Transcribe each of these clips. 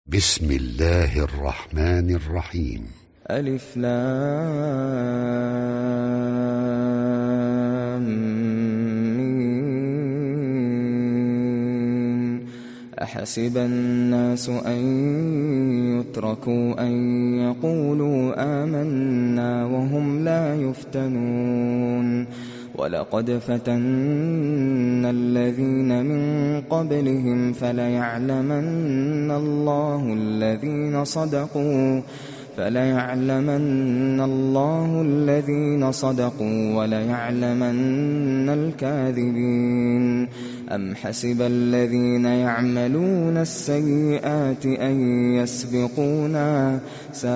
بسم الله الرحمن الرحيم. ألف لام ميم. أحسب الناس أن يتركوا أن يقولوا آمنا وهم لا يفتنون ولقد فتنا الذين من قبلهم فليعلمن الله الذين صدقوا وليعلمن الكاذبين. أم حسب الذين يعملون السيئات أن يسبقونا ساء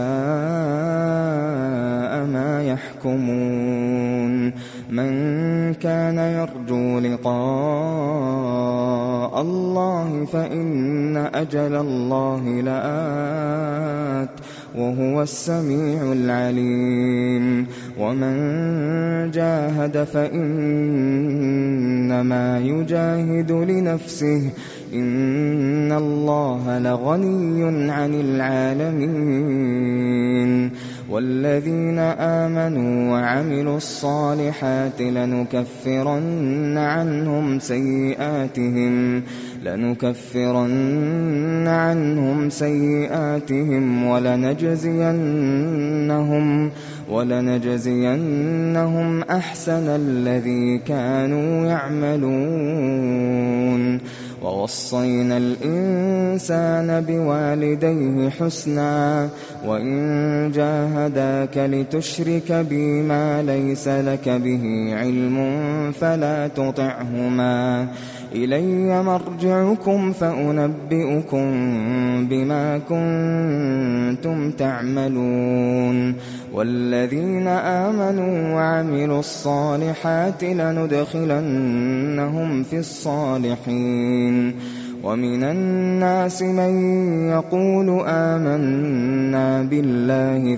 ما يحكمون. من كان يرجو لقاء الله فإن أجل الله لآت وهو السميع العليم. ومن جاهد فإنما يجاهد لنفسه إن الله لغني عن العالمين. والذين آمنوا وعملوا الصالحات لنكفرن عنهم سيئاتهم ولنجزينهم أحسن الذي كانوا يعملون. ووصينا الإنسان بوالديه حسنا وإن جاهداك لتشرك بي ما ليس لك به علم فلا تطعهما إلي مرجعكم فأنبئكم بما كنتم تعملون. والذين آمنوا وعملوا الصالحات لندخلنهم في الصالحين. ومن الناس من يقول آمنا بالله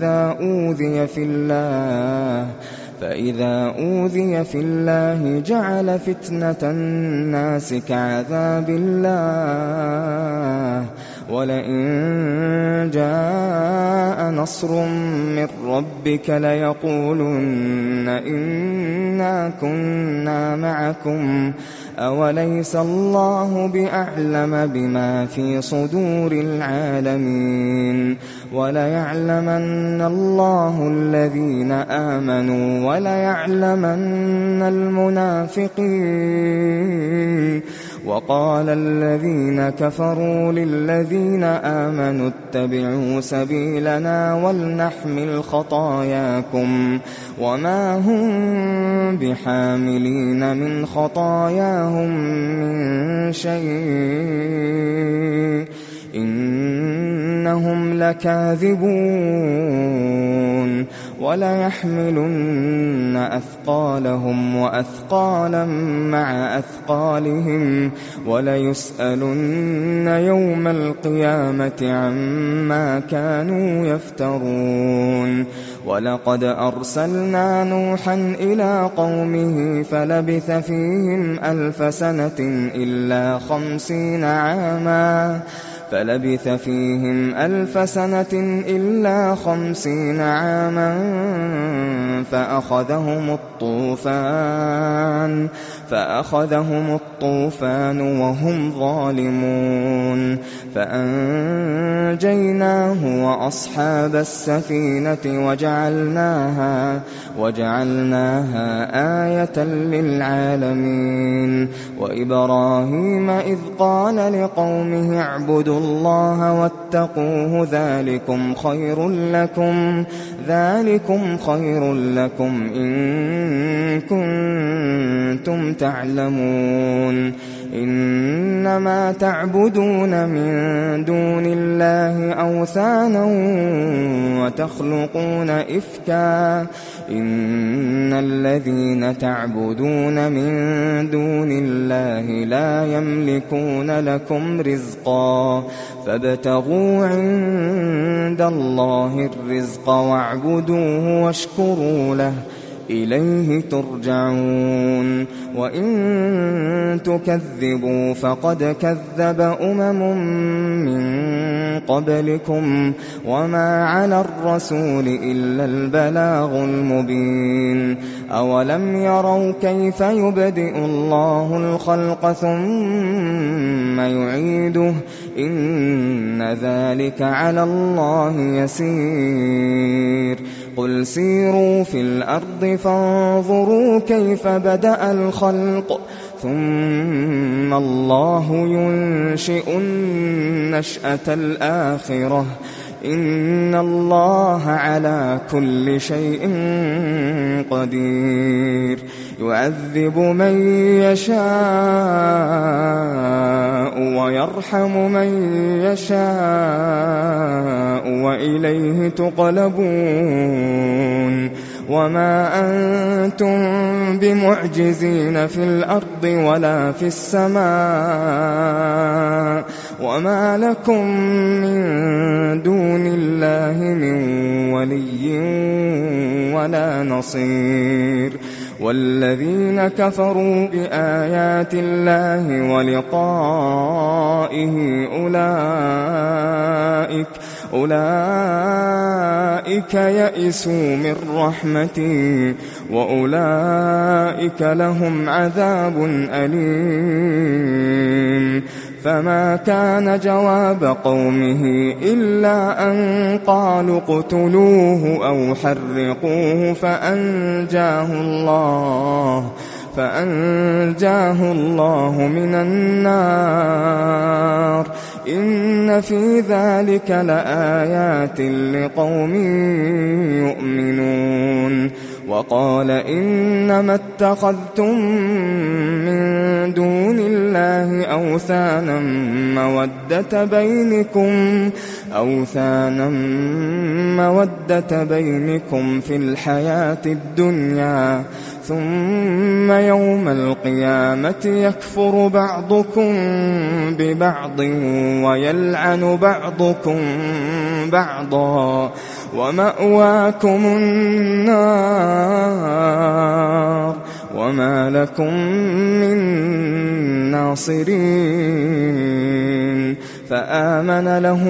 فإذا أوذي في الله جعل فتنة الناس كعذاب الله ولئن جاء نصر من ربك ليقولن إنا كنا معكم أوليس الله بأعلم بما في صدور العالمين. وليعلمن الله الذين آمنوا وليعلمن المنافقين. وقال الذين كفروا للذين آمنوا اتبعوا سبيلنا ولنحمل خطاياكم وما هم بحاملين من خطاياهم من شيء إنهم لكاذبون. وليحملن أثقالهم وأثقالا مع أثقالهم وليسألن يوم القيامة عما كانوا يفترون. ولقد أرسلنا نوحا إلى قومه فلبث فيهم ألف سنة إلا 50 عاما فأخذهم الطوفان وهم ظالمون فأنجيناه وأصحاب السفينة وجعلناها آية للعالمين. وإبراهيم إذ قال لقومه اعبدوا الله واتقوه ذلكم خير لكم إن كنتم تعلمون. إنما تعبدون من دون الله أوثانا وتخلقون إفكا إن الذين تعبدون من دون الله لا يملكون لكم رزقا فابتغوا عند الله الرزق واعبدوه واشكروا له إليه ترجعون. وإن تكذبوا فقد كذب أمم من قبلكم وما على الرسول إلا البلاغ المبين أولم يروا كيف يبدئ الله الخلق ثم يعيده إن ذلك على الله يسير قل سيروا في الأرض فانظروا كيف بدأ الخلق ثم الله ينشئ النشأة الآخرة إن الله على كل شيء قدير يعذب من يشاء ويرحم من يشاء وإليه تقلبون وما أنتم بمعجزين في الأرض ولا في السماء وما لكم من دون الله من ولي ولا نصير والذين كفروا بآيات الله ولقائه أولئك يئسوا من رحمتي وأولئك لهم عذاب أليم فما كان جواب قومه إلا أن قالوا اقتلوه أو حرقوه فأنجاه الله من النار إن في ذلك لآيات لقوم يؤمنون وقال إنما اتخذتم من دون الله أوثانا مودة بينكم في الحياة الدنيا ثم يوم القيامة يكفر بعضكم ببعض ويلعن بعضكم بعضا ومأواكم النار وما لكم من ناصرين فآمن له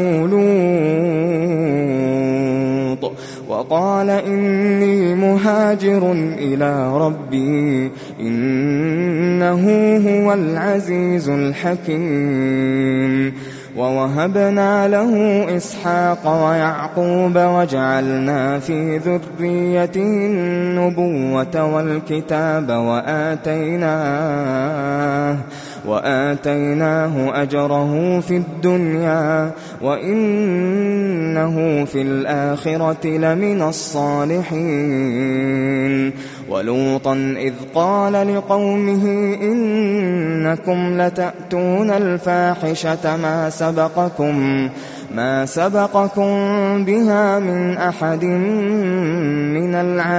لوط وقال إني مهاجر إلى ربي إنه هو العزيز الحكيم ووهبنا له إسحاق ويعقوب وجعلنا في ذريته النبوة والكتاب وآتيناه أجره في الدنيا وإنه في الآخرة لمن الصالحين ولوطا إذ قال لقومه إنكم لتأتون الفاحشة ما سبقكم بها من أحد من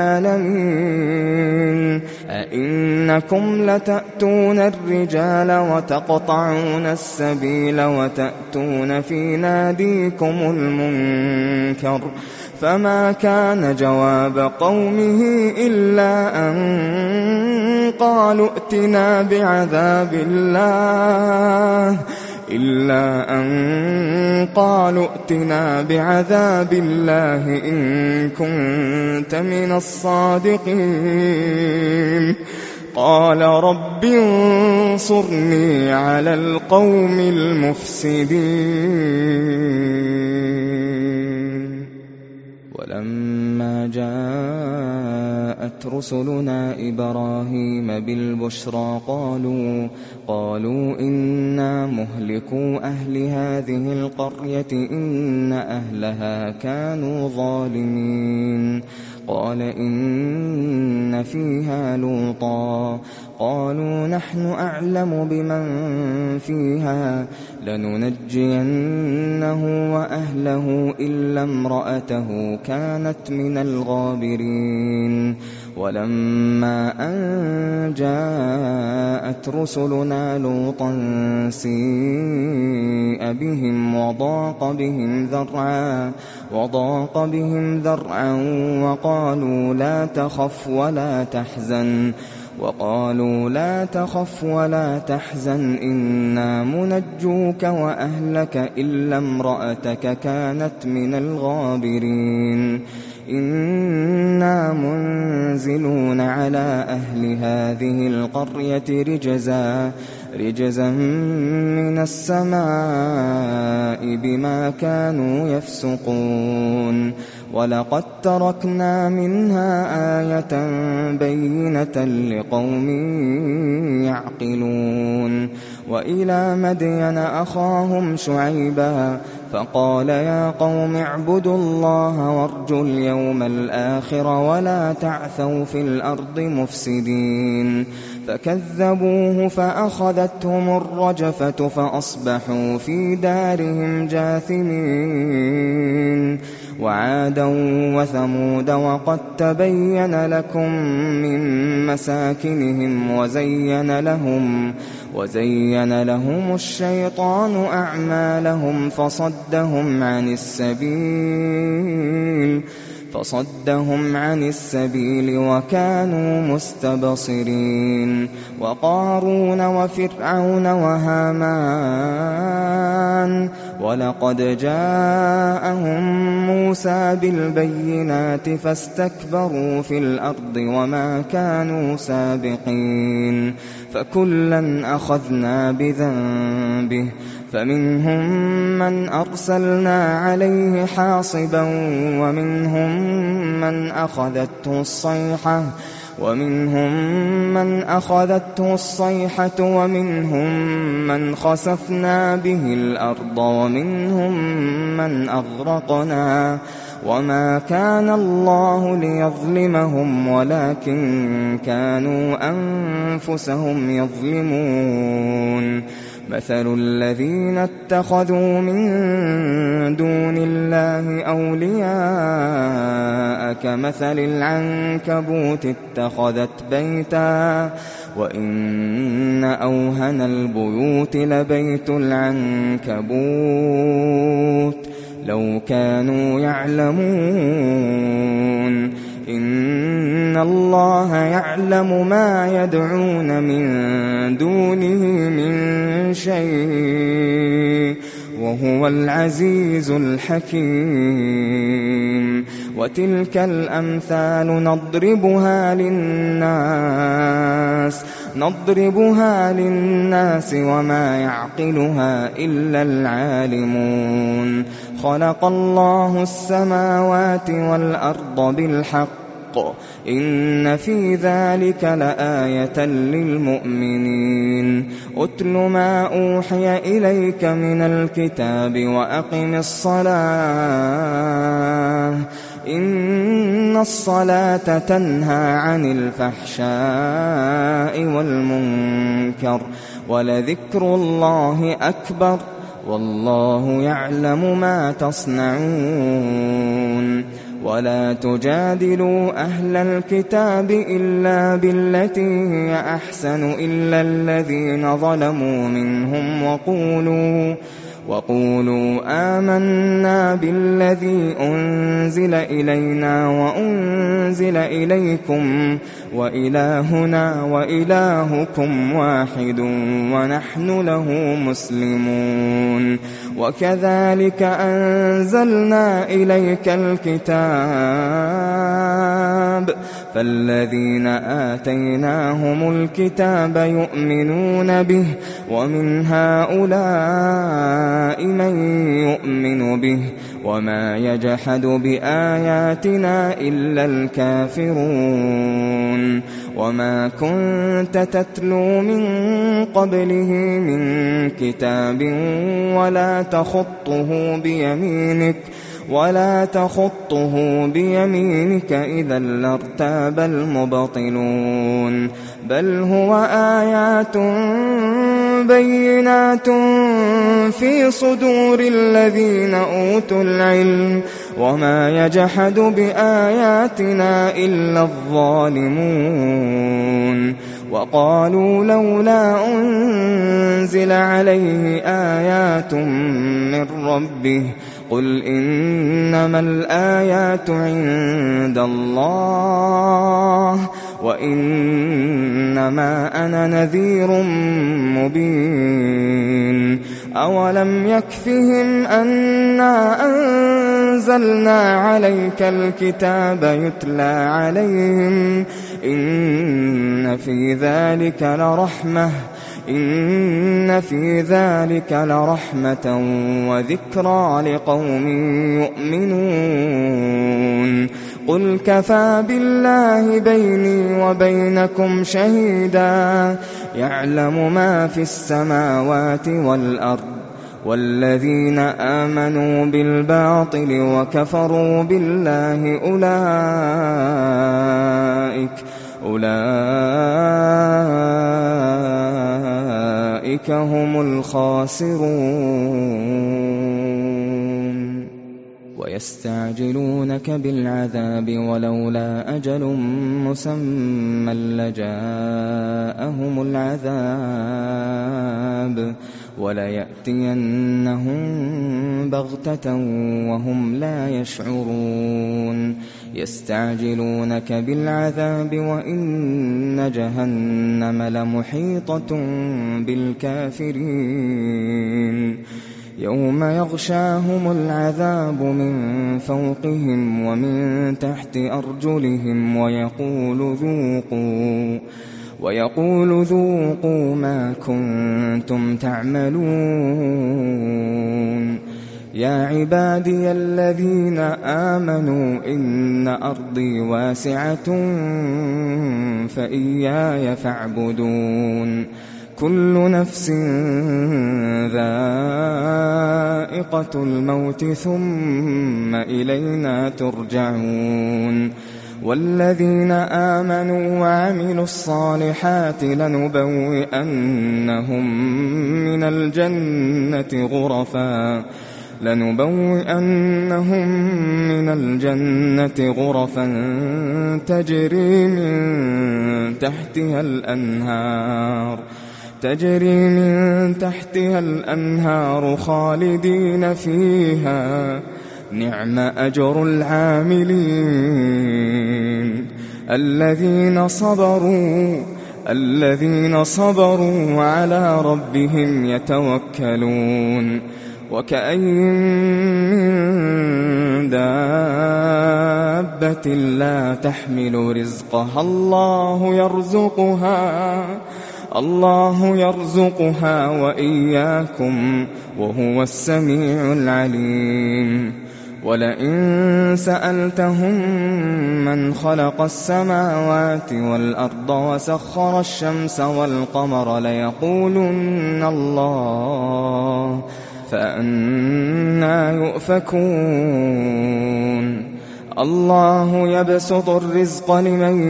العالمين أئنكم لتأتون الرجال وتقطعون السبيل وتأتون في ناديكم المنكر فما كان جواب قومه إلا أن قالوا ائتنا بعذاب الله إن كنت من الصادقين قال رب انصرني على القوم المفسدين ولما جاءت رسلنا إبراهيم بالبشرى قالوا إنا مهلكو أهل هذه القرية إن أهلها كانوا ظالمين قال إن فيها لوطا قالوا نحن أعلم بمن فيها لننجينه وأهله إلا امرأته كانت من الغابرين ولما أن جاءت رسلنا لوطا سيء بهم وضاق بهم ذرعا وقالوا لا تخف ولا تحزن وقالوا لا تخف ولا تحزن إنا منجوك وأهلك إلا امرأتك كانت من الغابرين إنا منزلون على أهل هذه القرية رجزا من السماء بما كانوا يفسقون ولقد تركنا منها آية بينة لقوم يعقلون وإلى مدين أخاهم شعيبا فقال يا قوم اعبدوا الله وارجوا اليوم الآخر ولا تعثوا في الأرض مفسدين فكذبوه فأخذتهم الرجفة فأصبحوا في دارهم جاثمين وعادا وثمود وقد تبين لكم من مساكنهم وزين لهم الشيطان أعمالهم فصدهم عن السبيل وكانوا مستبصرين وقارون وفرعون وهامان ولقد جاءهم موسى بالبينات فاستكبروا في الأرض وما كانوا سابقين فكلا أخذنا بذنبه فمنهم من أرسلنا عليه حاصبا ومنهم من أخذته الصيحة ومنهم من خسفنا به الأرض ومنهم من أغرقنا وما كان الله ليظلمهم ولكن كانوا أنفسهم يظلمون مثل الذين اتخذوا من دون الله أولياء كمثل العنكبوت اتخذت بيتا وإن أوهن البيوت لبيت العنكبوت لو كانوا يعلمون إن الله يعلم ما يدعون من دونه من شيء وهو العزيز الحكيم وتلك الأمثال نضربها للناس وما يعقلها إلا العالمون خلق الله السماوات والأرض بالحق إن في ذلك لآية للمؤمنين أتل ما أوحي إليك من الكتاب وأقم الصلاة إن الصلاة تنهى عن الفحشاء والمنكر ولذكر الله أكبر والله يعلم ما تصنعون ولا تجادلوا أهل الكتاب إلا بالتي هي أحسن إلا الذين ظلموا منهم وقولوا آمنا بالذي أنزل إلينا وأنزل إليكم وإلهنا وإلهكم واحد ونحن له مسلمون وكذلك أنزلنا إليك الكتاب فالذين آتيناهم الكتاب يؤمنون به ومن هؤلاء من يؤمن به وما يجحد بآياتنا إلا الكافرون وما كنت تتلو من قبله من كتاب ولا تخطه بيمينك إذا لارتاب المبطلون بل هو آيات بينات في صدور الذين أوتوا العلم وما يجحد بآياتنا إلا الظالمون وقالوا لولا أنزل عليه آيات من ربه قل إنما الآيات عند الله وإنما أنا نذير مبين أولم يكفهم أنا أنزلنا عليك الكتاب يتلى عليهم إن في ذلك لرحمة وذكرى لقوم يؤمنون قل كفى بالله بيني وبينكم شهيدا يعلم ما في السماوات والأرض والذين آمنوا بالباطل وكفروا بالله أولئك هم الخاسرون ويستعجلونك بالعذاب ولولا أجل مسمى لجاءهم العذاب وليأتينهم بغتة وهم لا يشعرون يستعجلونك بالعذاب وإن جهنم لمحيطة بالكافرين يوم يغشاهم العذاب من فوقهم ومن تحت أرجلهم ويقول ذوقوا ما كنتم تعملون يا عبادي الذين آمنوا إن أرضي واسعة فإياي فاعبدون كل نفس ذائقة الموت ثم إلينا ترجعون والذين آمنوا وعملوا الصالحات لنبوئنهم من الجنة غرفا تجري من تحتها الأنهار خالدين فيها نعم أجر العاملين الذين صبروا وعلى ربهم يتوكلون وكأين من دابة لا تحمل رزقها الله يرزقها وإياكم وهو السميع العليم ولئن سألتهم من خلق السماوات والأرض وسخر الشمس والقمر ليقولن الله فأنى يؤفكون الله يبسط الرزق لمن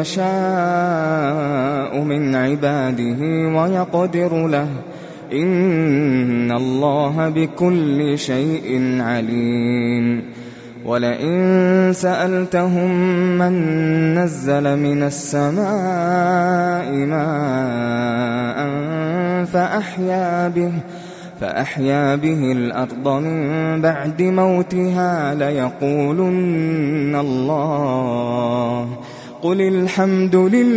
يشاء من عباده ويقدر له إن الله بكل شيء عليم ولئن سألتهم من نزل من السماء ماء فأحيا به الأرض من بعد موتها ليقولن الله قل الحمد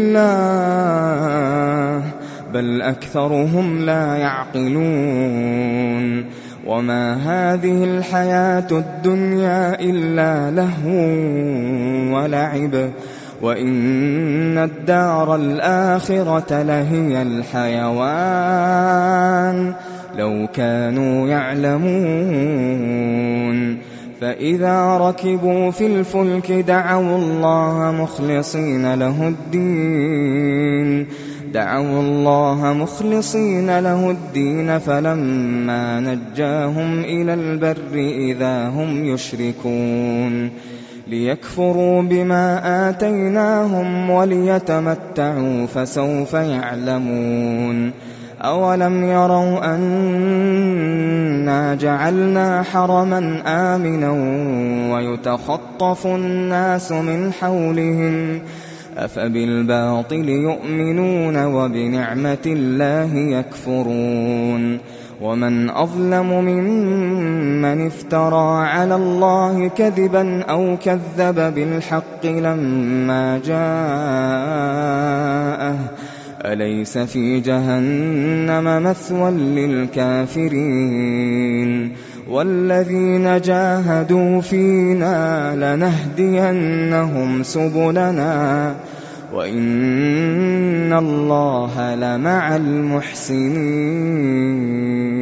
لله بل أكثرهم لا يعقلون وما هذه الحياة الدنيا إلا لهو ولعب وإن الدار الآخرة لهي الحيوان لو كانوا يعلمون فإذا ركبوا في الفلك دعوا الله مخلصين له الدين فلما نجاهم إلى البر إذا هم يشركون ليكفروا بما آتيناهم وليتمتعوا فسوف يعلمون أولم يروا أنا جعلنا حرما آمنا ويتخطف الناس من حولهم أفبالباطل يؤمنون وبنعمة الله يكفرون ومن أظلم ممن افترى على الله كذبا أو كذب بالحق لما جاءه أليس في جهنم مثوى للكافرين والذين جاهدوا فينا لنهدينهم سبلنا وإن الله لمع المحسنين